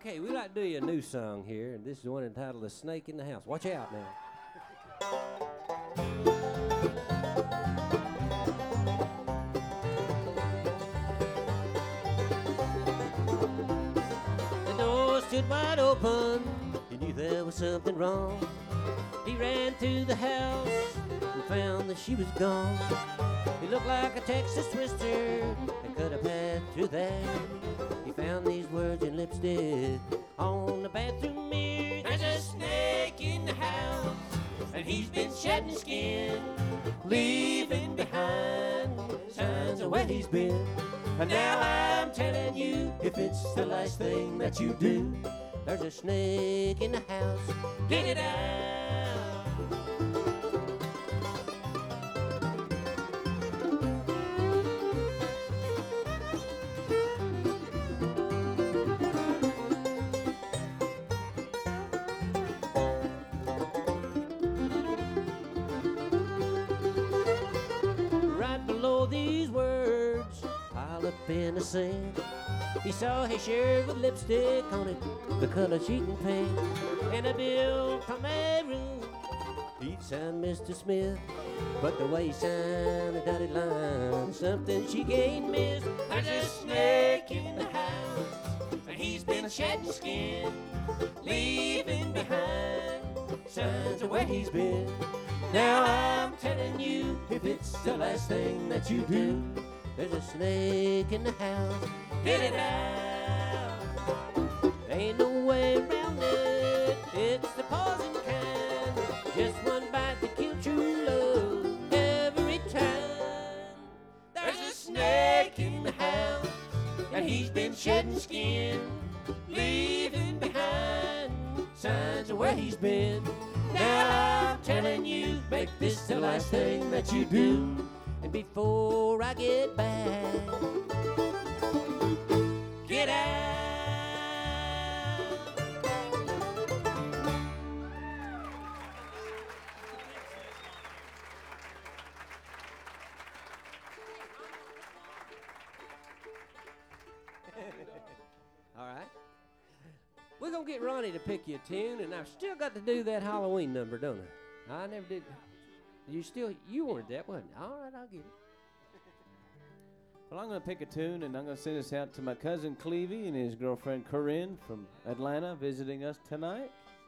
Okay, we like to do you a new song here, and this is the one entitled "The Snake in the House." Watch out now. The door stood wide open. He knew there was something wrong. He ran through the house and found that she was gone. He looked like a Texas twister that could have passed through there. He found these words in lipstick on the bathroom mirror. There's a snake in the house, and he's been shedding skin, leaving behind signs of where he's been. And now I'm telling you, if it's the last thing that you do, there's a snake in the house. Get it out. Right below these words, piled up in the sand, he saw his shirt with lipstick on it, the color cheating paint, and a bill from a room. He'd signed Mr. Smith, but the way he signed the dotted line, something she can't miss. There's a snake in the house, and he's been shedding skin, leaving behind signs of where he's been. Now I'm telling you, if it's the last thing that you do, there's a snake in the house. Get it out. Ain't no way around it. It's the poison kind. Just one bite to kill true love every time. There's a snake in the house, and he's been shedding skin, leaving behind signs of where he's been. Now I'm telling you, make this the last thing that you do. And before I get back, get out. All right. We're going to get Ronnie to pick you a tune, and I've still got to do that Halloween number, don't I? I never did. You wanted that, wasn't it? All right, I'll get it. Well, I'm going to pick a tune, and I'm going to send this out to my cousin Clevie and his girlfriend Corinne from Atlanta visiting us tonight.